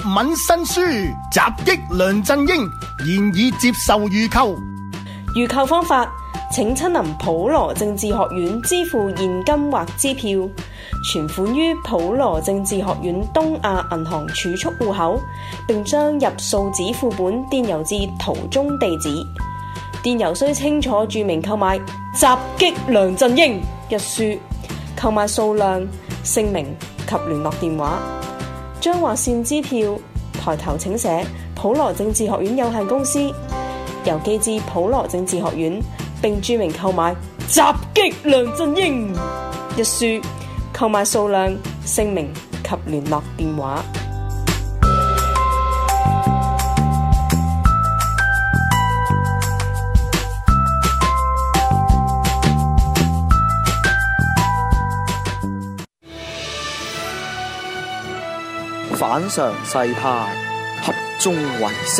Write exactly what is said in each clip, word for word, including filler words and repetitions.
敏新書襲擊梁振英，現已接受預購。 預購方法：請親臨普羅政治學院支付現金或支票，存款於普羅政治學院東亞銀行儲蓄戶口，並將入數紙副本電郵至圖中地址。電郵須清楚註明購買襲擊梁振英一書，購買數量、姓名及聯絡電話。將劃線支票抬頭請寫普羅政治學院有限公司，郵寄至普羅政治學院，並註明購買襲擊梁振英一書，購買數量、姓名及聯絡電話。 反常世態，合眾唯識。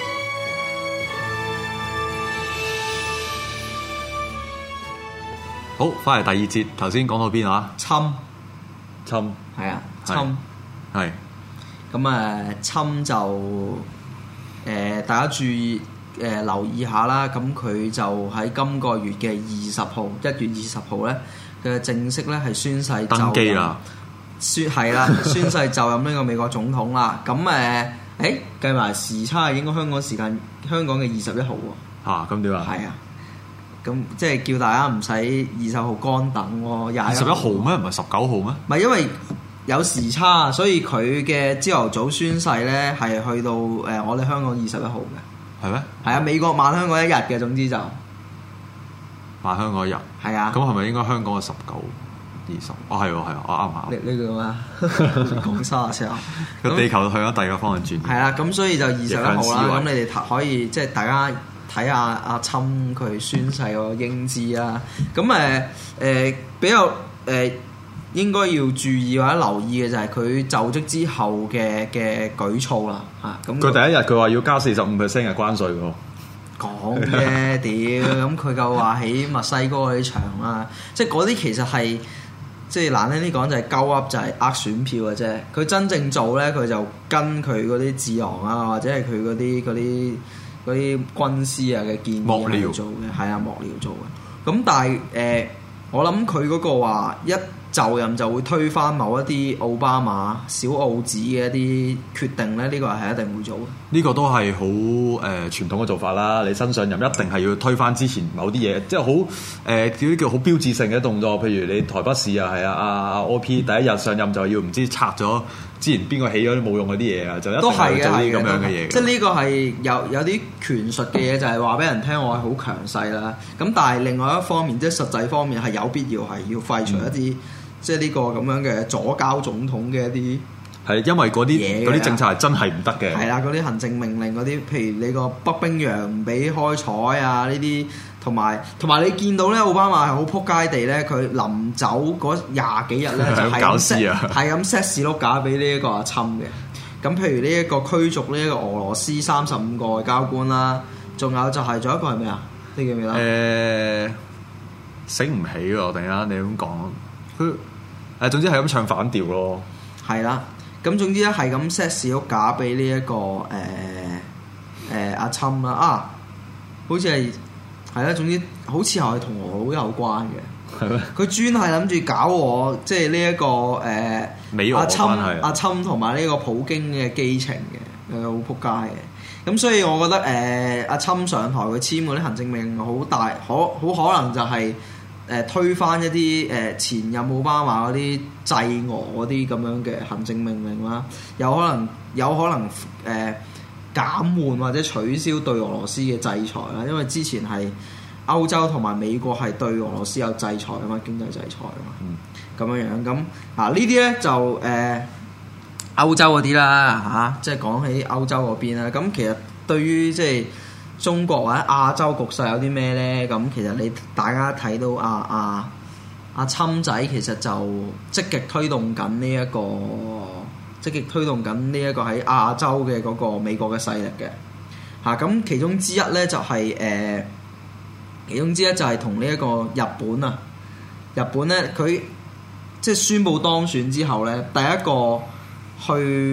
好，翻嚟第二節，頭先講到邊啊？ 侵侵係啊， 係侵係咁啊，侵就誒、呃、大家注意誒、呃、留意下啦。咁佢就喺今個月嘅二十號，一月二十號咧嘅正式咧係宣誓就登基啦。 宣係啦，宣誓就任呢個美國總統啦。咁誒，誒計埋時差，應該香港時間香港嘅二十一號喎。 嚇，咁點啊？ 係啊，咁即係叫大家唔使二十號乾等喎。廿二十一號咩？唔係十九號咩？ 唔係因為有時差，所以佢嘅朝頭早宣誓咧係去到誒、呃、我哋香港二十一號嘅。 係咩？ 係啊，美國慢香港一日嘅，總之就慢香港一日。 係啊。 咁係咪應該香港嘅十九？二十，哦係喎係喎，我啱下。 呢呢個咩？講沙時候， 個地球向咗第二個方向轉。 係啦，咁所以就二十一號啦。咁你哋可以即係大家睇下阿侵佢宣誓個英姿啦。咁誒誒比較誒、呃、應該要注意或者留意嘅就係佢就職之後嘅嘅舉措啦。嚇咁。 佢第一日佢話要加四十五 percent 嘅關稅喎。 講啫，屌！咁佢就話喺墨西哥嗰啲場啦，即係嗰啲其實係。即係難聽啲講就係鳩噏，就係呃選票嘅啫。佢真正做咧，佢就跟佢嗰啲智囊啊，或者係佢嗰啲嗰啲嗰啲軍師啊嘅建議嚟做嘅，係啊，幕僚做嘅。咁但係誒、呃，我諗佢嗰個話一就任就會推翻某一啲奧巴馬小奧子嘅一啲決定咧，呢、這個係一定會做嘅。 呢個都係好誒傳統嘅做法啦。你新上任一定係要推翻之前某啲嘢，即係好誒叫啲叫好標誌性嘅動作。譬如你台北市啊，係啊，阿阿 O P 第一日上任就要唔知拆咗之前邊個起咗啲冇用嗰啲嘢啊，就一定係做啲咁樣嘅嘢。 即係呢個係有有啲權術嘅嘢，就係話俾人聽我係好強勢啦。咁但係另外一方面，即係實際方面係有必要係要廢除一啲、嗯。即係呢個咁樣嘅左膠總統嘅一啲係因為嗰啲嗰啲政策係真係唔得嘅。係啦，嗰啲行政命令嗰啲，譬如你個北冰洋唔俾開採啊呢啲，同埋同埋你見到咧，奧巴馬係好撲街地咧，佢臨走嗰廿幾日咧就係咁 set 係咁 set 士碌架俾呢一個阿侵嘅。咁譬如呢一個驅逐呢一個俄羅斯三十五個外交官啦，仲有就係仲有一個係咩啊？你記唔記得？誒、 呃，醒唔起喎！突然間你咁講。佢誒總之係咁唱反調咯， 係啦，咁總之咧係咁 set 士碌架俾呢一個誒誒阿侵啦啊，好似係係啦，總之好似係同我好有關嘅，係咩？佢專係諗住搞我，即係呢一個誒、呃、 美俄阿侵阿侵同埋呢個普京嘅基情嘅，誒好撲街嘅，咁所以我覺得誒、呃、阿侵上台佢簽嗰啲行政命令好大，可好可能就係、是。誒推翻一啲誒前任奧巴馬嗰啲制俄嗰啲咁樣嘅行政命令啦，有可能有可能誒、呃、減緩或者取消對俄羅斯嘅制裁啦，因為之前係歐洲同埋美國係對俄羅斯有制裁啊嘛，經濟制裁啊嘛，咁、嗯、樣樣咁啊呢啲咧就誒、呃、歐洲嗰啲啦嚇，即係講起歐洲嗰邊啦，咁其實對於即係。中國或者亞洲局勢有啲咩咧？咁其實你大家睇到阿阿阿侵仔其實就積極推動緊呢一個積極推動緊呢一個喺亞洲嘅嗰個美國嘅勢力嘅嚇。咁、啊、其中之一咧就係、是、誒、呃，其中之一就係同呢一個日本啊，日本咧佢即係宣布當選之後咧，第一個去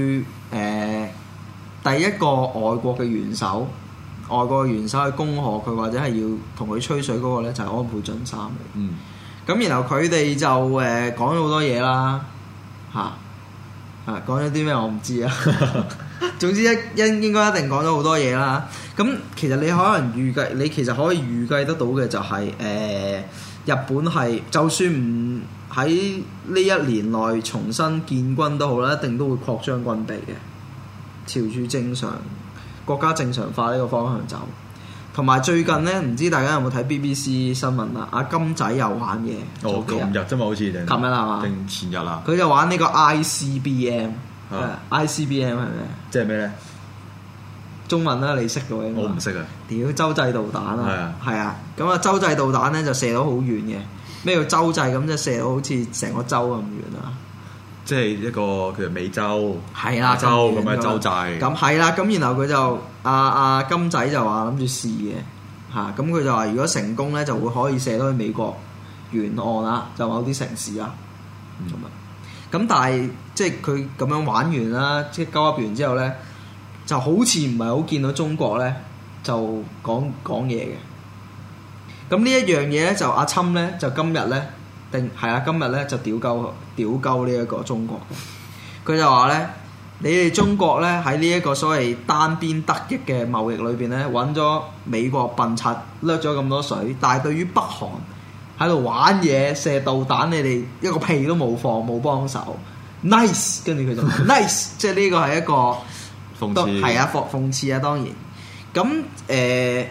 誒第一個外國嘅元首，外國嘅元首去恭賀佢或者係要同佢吹水嗰個咧就係安倍晉三嚟。 嗯。 咁然後佢哋就誒、呃、講咗好多嘢啦，嚇啊講咗啲咩我唔知啊。總之一應應該一定講咗好多嘢啦。咁其實你可能預計，你其實可以預計得到嘅就係、是、誒、呃、日本係就算唔喺呢一年內重新建軍都好啦，一定都會擴張軍備嘅，朝住正常國家正常化呢個方向走。同埋最近咧，唔知大家有冇睇 B B C 新聞啊？阿金仔又玩嘢。 哦，琴日啫嘛，好似定。琴日係嘛？ 定前日啊？ 佢就玩呢個 I C B M。I C B M 係咩？ 即係咩咧？ 中文啦，你識嘅喎。 我唔識啊！ 屌洲際導彈啊！ 係啊， 係啊。咁啊，洲際導彈咧就射到好遠嘅。咩叫洲際？咁就射到好似成個洲咁遠啊！ 即係一個叫做美洲。 係啦， 洲咁嘅洲際。 咁係啦，咁然後佢就阿阿金仔就話諗住試嘅嚇，咁佢就話如果成功咧就會可以射到去美國沿岸啦，就某啲城市啊咁啊。咁但係即係佢咁樣玩完啦，即係交噏完之後咧，就好似唔係好見到中國咧就講講嘢嘅。咁呢一樣嘢咧就阿侵咧就今日咧定係啊今日咧就屌鳩屌鳩呢一個中國嘅。佢就話咧，你哋中國咧喺呢一個所謂單邊得益嘅貿易裏邊咧揾咗美國笨柒掠咗咁多水，但係對於北韓喺度玩嘢射導彈，你哋一個屁都冇放冇幫手 ，nice， 跟住佢就 nice， 即係呢個係一個諷刺， 係啊諷諷刺啊當然。咁誒、呃，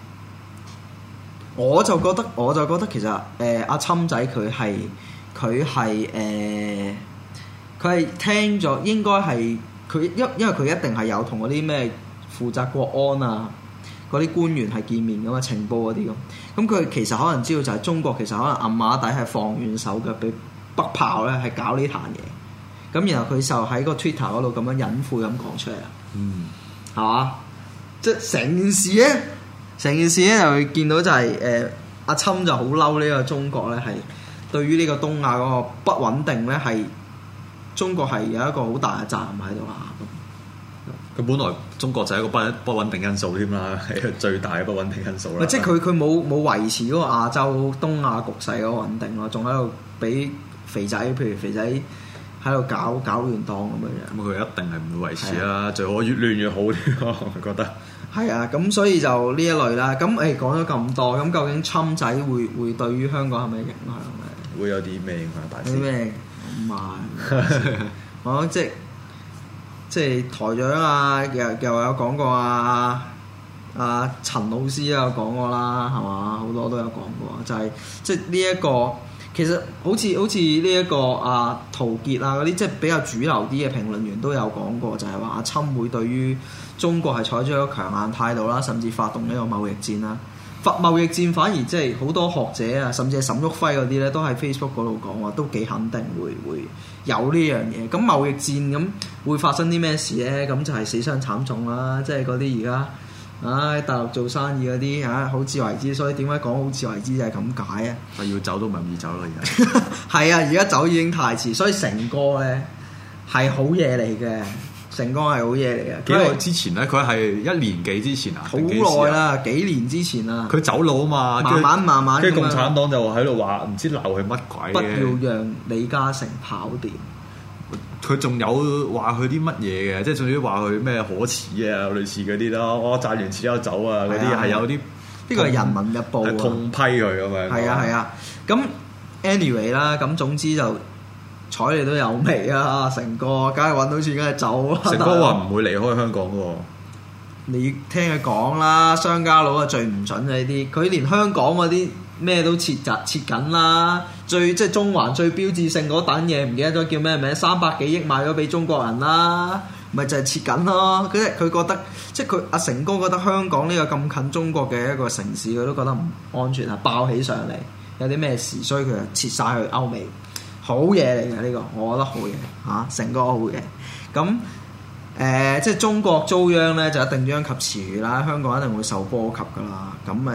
我就覺得我就覺得其實誒阿、呃、侵仔佢係佢係誒佢係聽咗，應該係佢因因為佢一定係有同嗰啲咩負責國安啊嗰啲官員係見面噶嘛，情報嗰啲咁。咁佢其實可能知道就係中國其實可能暗馬底係放軟手腳俾北炮咧係搞呢壇嘢。咁然後佢就喺個 Twitter 嗰度咁樣隱晦咁講出嚟啦。嗯，係嘛？即係成件事咧，成件事咧就會見到就係、是、誒、呃、阿侵就好嬲呢個中國咧係對於呢個東亞嗰個不穩定咧係中國係有一個好大嘅責任喺度啦。 佢本來中國就係一個不不穩定因素添啦，係一個最大嘅不穩定因素啦。 即係佢佢冇冇維持嗰個亞洲東亞局勢嗰個穩定咯，仲喺度俾肥仔，譬如肥仔喺度搞搞亂檔咁樣樣。咁佢一定係唔會維持啦，啊、最好越亂越好啲咯，我覺得。係啊，咁所以就呢一類啦。咁誒講咗咁多，咁究竟侵仔會會對於香港係咪影響咧？會有啲咩影響？大師？啲咩唔係，我即係。即係台長啊，又又有講過啊，啊陳老師都有講過啦，係嘛？好多都有講過，就係、是、即係呢一個其實好似好似呢一個啊陶傑啊嗰啲，即係比較主流啲嘅評論員都有講過，就係話阿侵會對於中國係採取一個強硬態度啦，甚至發動呢個貿易戰啦。發貿易戰反而即係好多學者啊，甚至係沈旭輝嗰啲咧，都喺 Facebook 嗰度講話，都幾肯定會會有呢樣嘢。咁貿易戰咁會發生啲咩事咧？咁就係死傷慘重啦，即係嗰啲而家唉大陸做生意嗰啲嚇好自為之，所以點解講好自為之就係咁解啊？係要走都唔易走咯，而家係啊！而家走已經太遲，所以成哥咧係好嘢嚟嘅。成哥係好嘢嚟嘅。幾耐之前咧？佢係一年幾之前啊？好耐啦，幾年之前啊。佢走佬啊嘛，慢慢慢慢。跟住共產黨就喺度話唔知鬧佢乜鬼嘅。不要讓李嘉誠跑掂。佢仲有話佢啲乜嘢嘅？即係總之話佢咩可恥啊，類似嗰啲咯。我賺完錢之後走啊，嗰啲係有啲。呢個係《人民日報》啊。痛批佢咁樣。係啊係啊，咁 anyway 啦，咁總之就。睬你都有味啊！成哥，梗係揾到錢，梗係走啦。成哥話唔會離開香港喎。你聽佢講啦，商家佬啊最唔準嘅呢啲，佢連香港嗰啲咩都切集切緊啦。最即係中環最標誌性嗰單嘢，唔記得咗叫咩名？三百幾億賣咗俾中國人啦，咪就係切緊咯。佢佢覺得即係佢阿成哥覺得香港呢個咁近中國嘅一個城市，佢都覺得唔安全啊，爆起上嚟有啲咩事，所以佢就切晒去歐美。好嘢嚟嘅呢個，我覺得好嘢嚇，成個好嘢。咁誒、呃，即係中國遭殃咧，就一定殃及池魚啦。香港一定會受波及噶啦。咁誒誒，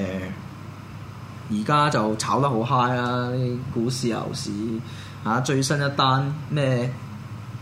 而、呃、家就炒得好 high 啦，啲股市、牛市嚇、啊。最新一單咩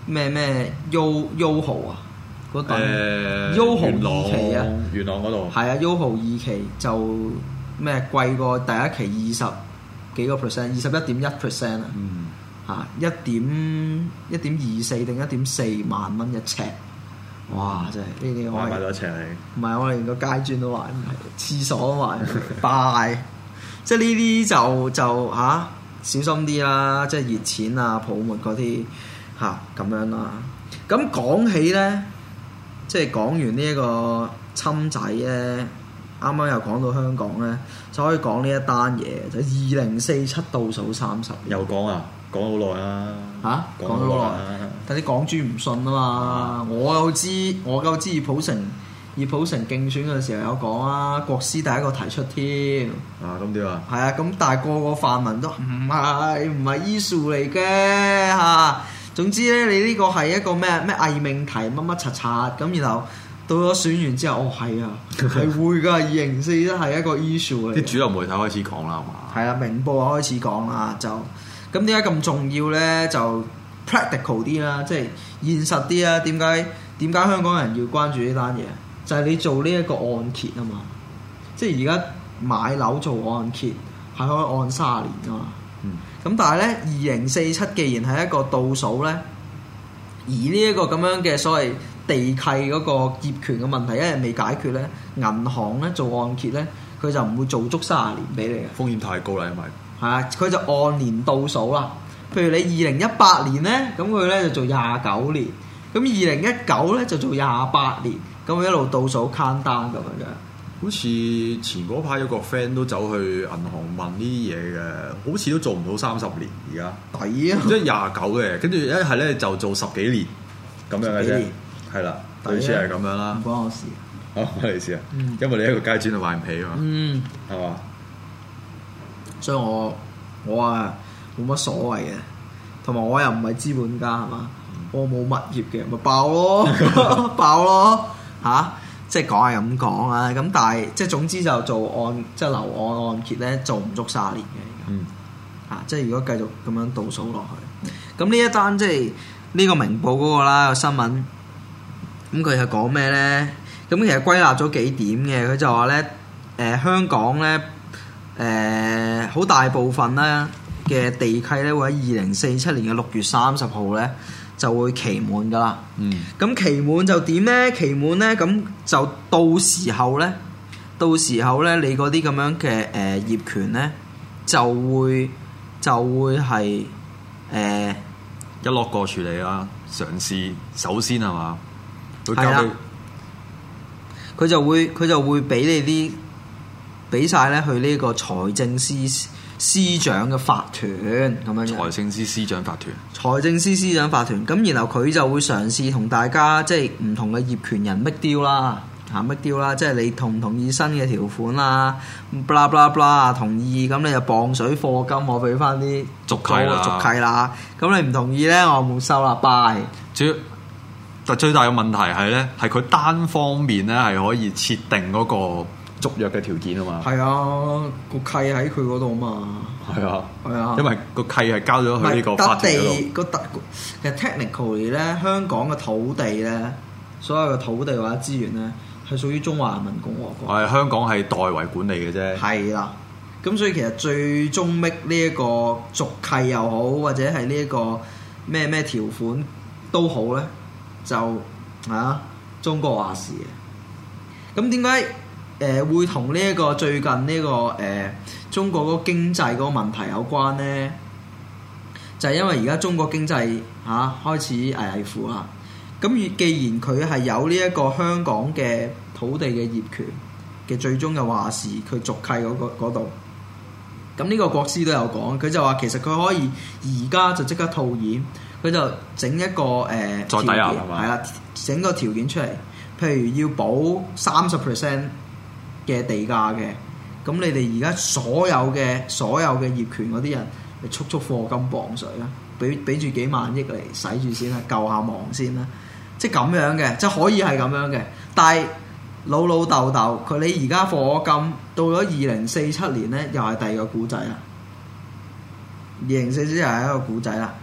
咩咩 U Yoho 啊嗰棟誒 Yoho 元朗二期啊， 元朗嗰度係啊 Yoho 二期就咩貴過第一期二十幾個 percent， 二十一點一 percent 啊， 嗯嚇一點一點二四定一點四萬蚊一尺，哇！真係呢啲我買係買到一尺你。 唔係我連個街磚都買唔起，廁所都買唔起，拜！即係呢啲就就嚇、啊、小心啲啦，即係熱錢啊、泡沫嗰啲嚇咁樣啦。咁講起咧，即係講完呢一個侵仔咧，啱啱又講到香港咧，就可以講呢一單嘢，就二零四七倒數三十年。 又講啊，講好耐啦嚇， 講講咗好耐耐， 但啲港豬唔信啊嘛！我又知，我夠知葉普成，葉普成競選嘅時候有講啊，國師第一個提出添。 啊咁點啊？ 係啊，咁但係個個泛民都唔係唔係 issue 嚟嘅嚇。總之咧，你呢個係一個咩咩偽命題乜乜柒柒咁，然後到咗選完之後，哦係啊，係會㗎，二零四一係一個 issue 嚟嘅。 啲主流媒體開始講啦，係嘛？ 係啊，明報開始講啦，就咁點解咁重要咧？就 practical 啲啦，即係現實啲啊！點解點解香港人要關注呢單嘢？就係、是、你做呢一個按揭啊嘛，即係而家買樓做按揭係可以按三十年噶嘛。咁、嗯、但係咧，二零四七既然係一個倒數咧，而呢一個咁樣嘅所謂地契嗰個業權嘅問題一日未解決咧，銀行咧做按揭咧，佢就唔會做足三十年俾你嘅。 風險太高啦，因為係啊，佢就按年倒數啦。譬如你二零一八年咧，咁佢咧就做廿九年；咁二零一九咧就做廿八年，咁佢一路倒數 count down 咁樣嘅。 好似前嗰排有個 friend 都走去銀行問呢啲嘢嘅，好似都做唔到三十年而家。 抵啊！ 即係廿九嘅，跟住一係咧就做十幾年咁樣嘅啫，係啦，類似係咁樣啦唔。關我事。 好，唔關你事啊， 嗯因為你一個階磚就買唔起啊嘛， 嗯， 係嘛？ 所以我我啊冇乜所謂嘅，同埋我又唔係資本家係嘛，我冇物業嘅咪爆咯，爆咯嚇！即係講係咁講啊，咁但係即係總之就做按即係樓按按揭咧，做唔足卅年嘅。 嗯， 啊，即係如果繼續咁樣倒數落去，咁呢一單即係呢個明報嗰個啦個新聞，咁佢係講咩咧？咁其實歸納咗幾點嘅，佢就話咧，誒、呃、香港咧，誒、呃、好大部分咧嘅地契咧會喺二零四七年嘅六月三十號咧就會期滿噶啦。 嗯， 咁期滿就點咧？期滿咧，咁就到時候咧，到時候咧，你嗰啲咁樣嘅誒、呃、業權咧，就會就會係誒、呃、 一落過處理啦，嘗試首先係嘛，會交係俾啦佢就會佢就會俾你啲俾晒咧去呢個財政司司長嘅法團咁樣嘅。 財政司司長法團。 財政司司長法團，咁然後佢就會嘗試同大家即係唔同嘅業權人 make deal 啦，嚇 make deal 啦，即係你同唔同意新嘅條款啦，blah blah blah 同意，咁你就磅水貨金，我俾翻啲續契啦續契啦，咁你唔同意咧，我冇收啦，bye。 主要但最大嘅問題係咧，係佢單方面咧係可以設定嗰個續約嘅條件啊嘛。 係啊，個契喺佢嗰度嘛。 係啊， 係啊， 因為個契係交咗去呢個法團嗰度。 個特其實 technically 咧，香港嘅土地咧，所有嘅土地或者資源咧，係屬於中華人民共和國。 係香港係代為管理嘅啫。 係啦，咁所以其實最終搣呢一個續契又好，或者係呢一個咩咩條款都好咧，就啊中國話事嘅。咁點解誒會同呢一個最近呢、這個誒、呃、中國嗰個經濟嗰個問題有關咧？就係、是、因為而家中國經濟嚇、啊、開始危危乎啦。咁而既然佢係有呢一個香港嘅土地嘅業權嘅最終嘅話事，佢續契嗰、那個度，咁呢個國師都有講，佢就話其實佢可以而家就即刻套現，佢就整一個誒、呃、 再抵押係嘛？ 係啦，整個條件出嚟，譬如要補三十 percent 嘅地價嘅，咁你哋而家所有嘅所有嘅業權嗰啲人，你速速課金磅水啦，俾俾住幾萬億嚟使住先啦，救下忙先啦，即係咁樣嘅，即係可以係咁樣嘅。但係老老豆豆佢你而家課金到咗二零四七年咧，又係第二個古仔啦。二零四七又係一個古仔啦，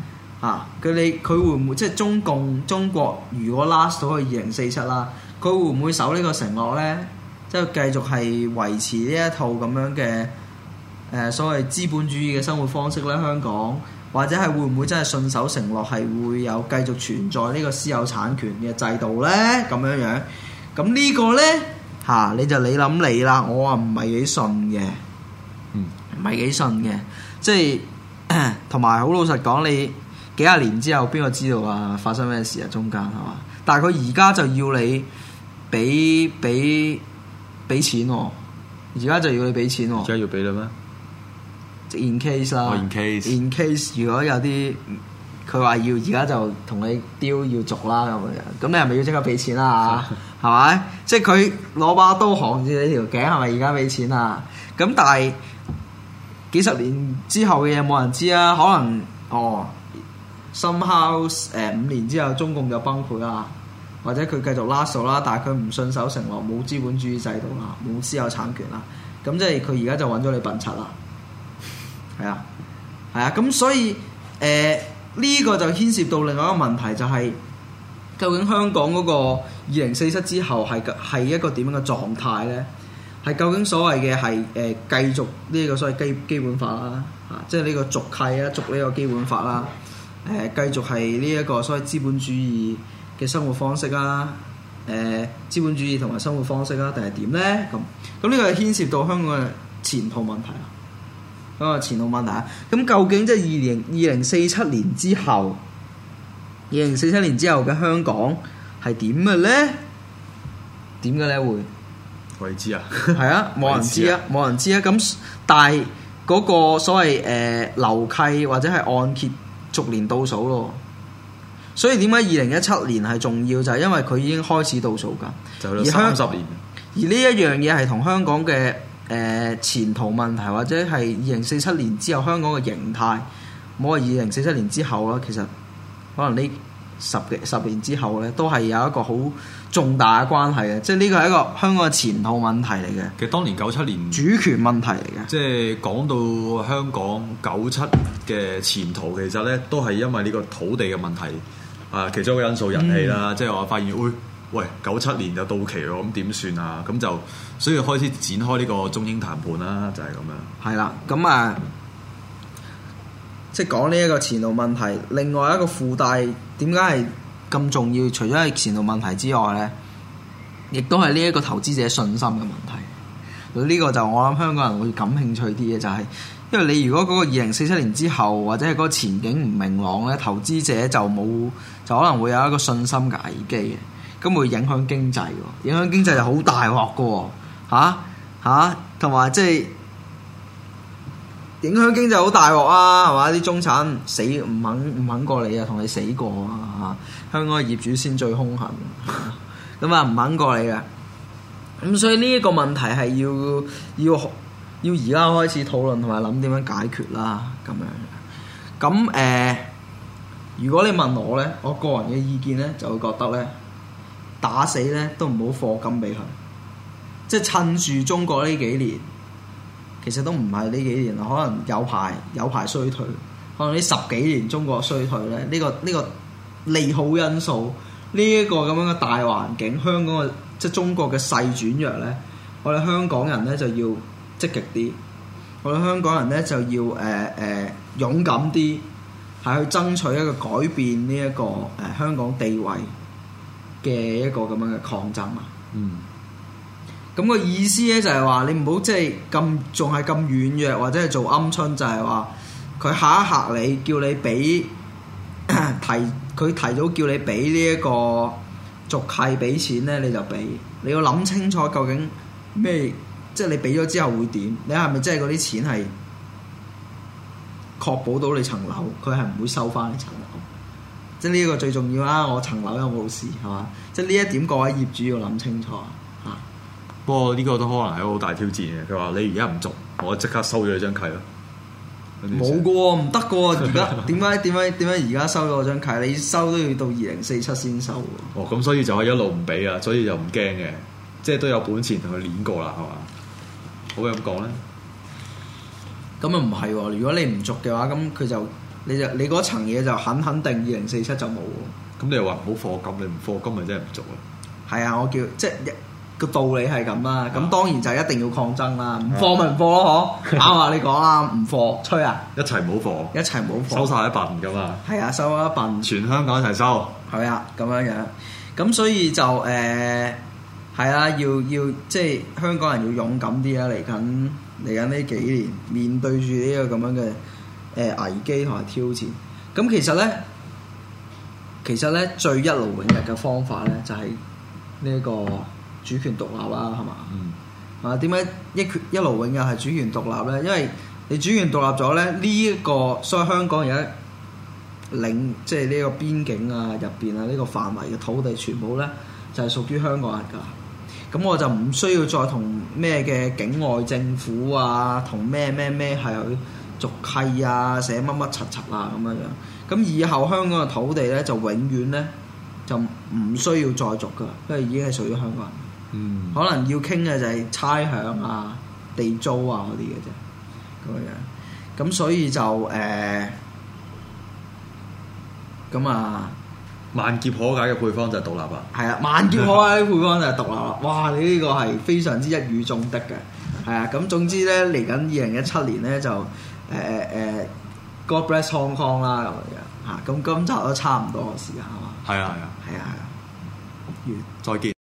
啊，佢你佢會唔會即係中共中國如果 last 到去二零四七啦，佢會唔會守呢個承諾咧？即係繼續係維持呢一套咁樣嘅誒、呃、所謂資本主義嘅生活方式咧？香港或者係會唔會真係信守承諾，係會有繼續存在呢個私有產權嘅制度咧？咁樣樣，咁呢個咧嚇、啊、你就你諗你啦，我啊唔係幾信嘅， 嗯，唔係幾信嘅，即係同埋好老實講，你幾廿年之後邊個知道啊發生咩事啊？中間係嘛？但係佢而家就要你俾俾俾錢喎、哦，而家就要你俾錢喎、哦， 而家要俾啦咩？ In case 啦、 oh, ，in case，in in case 如果有啲佢話要而家就同你 deal 要續啦咁樣，咁你係咪要即刻俾錢啦？係咪？即係佢攞把刀行住你條頸，係咪而家俾錢啊？咁但係幾十年之後嘅嘢冇人知啊，可能哦 somehow 誒、呃、五年之後中共就崩潰啦，或者佢繼續拉數啦，但係佢唔信守承諾，冇資本主義制度啦，冇私有產權啦，咁即係佢而家就揾咗你笨柒啦。係啊，係啊，咁所以誒呢、呃這個就牽涉到另外一個問題，就係、是、究竟香港嗰個二零四七之後係係一個點樣嘅狀態咧？係究竟所謂嘅係誒繼續呢個所謂基基本法啦，嚇、啊，即係呢個續契啊，續呢個基本法啦，誒、呃、繼續係呢一個所謂資本主義嘅生活方式啦，誒、呃、資本主義同埋生活方式啦，定係點咧？咁咁呢個係牽涉到香港嘅前途問題啊！嗰個前途問題啊！咁究竟即係二零二零四七年之後，二零四七年之後嘅香港係點嘅咧？點嘅咧會？ 未知啊！ 係啊，冇人知啊，冇人知啊！咁但係嗰個所謂誒樓契或者係按揭逐年倒數咯。所以點解二零一七年係重要？就係因為佢已經開始倒數㗎， 就三十年。 而呢一樣嘢係同香港嘅誒、呃、前途問題，或者係二零四七年之後香港嘅形態，冇話二零四七年之後啦，其實可能呢十幾十年之後咧，都係有一個好重大嘅關係嘅，即係呢個係一個香港嘅前途問題嚟嘅。 其實當年九七年主權問題嚟嘅， 即係講到香港九七嘅前途，其實咧都係因為呢個土地嘅問題啊，其中一個因素人氣啦，嗯、即係我發現會。喂，九七年就到期咯，咁點算啊？咁就所以開始展開呢個中英談判啦，就係、是、咁樣。係啦，咁啊，即係講呢一個前途問題，另外一個附帶點解係咁重要？除咗係前途問題之外咧，亦都係呢一個投資者信心嘅問題。呢、這個就我諗香港人會感興趣啲嘅，就係、是、因為你如果嗰個二零四七年之後或者係嗰個前景唔明朗咧，投資者就冇就可能會有一個信心嘅危機嘅。咁會影響經濟喎，影響經濟就好大鑊㗎喎，嚇嚇，同埋即係影響經濟好大鑊啊，係嘛？啲中產死唔肯唔肯過你啊，同你死過啊！香港嘅業主先最兇狠，咁啊唔肯過你嘅。咁所以呢一個問題係要要要而家開始討論同埋諗點樣解決啦，咁樣。咁誒、呃，如果你問我咧，我個人嘅意見咧，就會覺得咧。打死咧都唔好課金俾佢，即係趁住中國呢幾年，其實都唔係呢幾年啦，可能有排有排衰退，可能呢十幾年中國衰退咧，呢、呢個呢、呢個利好因素，呢、呢、一個咁樣嘅大環境，香港嘅即係中國嘅勢轉弱咧，我哋香港人咧就要積極啲，我哋香港人咧就要誒誒、呃呃、勇敢啲，係去爭取一個改變呢、呢、一個誒、呃、香港地位嘅一個咁樣嘅抗爭啊，嗯，咁個意思咧就係話你唔好即係咁仲係咁軟弱，或者係做鵪鶉，就係話佢嚇一嚇你，叫你俾提佢提早叫你俾呢一個續契俾錢咧，你就俾，你要諗清楚究竟咩，即係你俾咗之後會點？你係咪真係嗰啲錢係確保到你層樓，佢係唔會收翻你層樓？即係呢一個最重要啦！我層樓有冇事係嘛？即係呢一點，各位業主要諗清楚嚇。 不過呢個都可能係一個好大挑戰嘅。佢話你而家唔續，我即刻收咗你張契咯。 冇嘅喎，唔得嘅喎。而家點解點解點解而家收咗我張契？你收都要到二零四七先收喎。 哦，咁所以就係一路唔俾啊，所以就唔驚嘅，即係都有本錢同佢攣過啦，係嘛？可唔可以咁講咧？ 咁啊唔係喎，如果你唔續嘅話，咁佢就你就你嗰層嘢就肯肯定二零四七就冇喎。 咁你又話唔好課金，你唔課金咪真係唔做啊？ 係啊，我叫即係個道理係咁啦。咁當然就一定要抗爭啦，唔課咪唔課咯，嗬？啱啊，你講啊，唔課吹啊， 一齊唔好課， 一齊唔好課， 收晒一笨噶嘛。 係啊，收一笨， 全香港一齊收。 係啊，咁樣樣。咁所以就誒係啊，要要即係香港人要勇敢啲啊！嚟緊嚟緊呢幾年面對住呢個咁樣嘅誒、呃、危機同埋挑戰。咁其實咧，其實咧最一勞永逸嘅方法咧就係呢個主權獨立啦，係嘛？ 嗯。 啊，點解一權一勞永逸係主權獨立咧？因為你主權獨立咗咧，呢、這、一個所以香港而家領即係呢個邊境啊入邊啊呢個範圍嘅土地全部咧就係、是、屬於香港人㗎。咁我就唔需要再同咩嘅境外政府啊，同咩咩咩係去續契啊，寫乜乜柒柒啊咁樣樣。咁以後香港嘅土地咧就永遠咧就唔需要再續㗎，因為已經係屬於香港人。 嗯。 可能要傾嘅就係差餉啊、地租啊嗰啲嘅啫，咁樣。咁所以就誒。咁啊， 萬劫可解嘅配方就係獨立啊！ 係啊，萬劫可解嘅配方就係獨立啦！哇，你呢個係非常之一語中的嘅，係啊！咁總之咧，嚟緊二零一七年咧就誒誒、呃呃、God bless Hong Kong 啦咁樣嚇，咁今集都差唔多嘅時間係嘛？ 係啊係啊係啊係啊，完。 再見。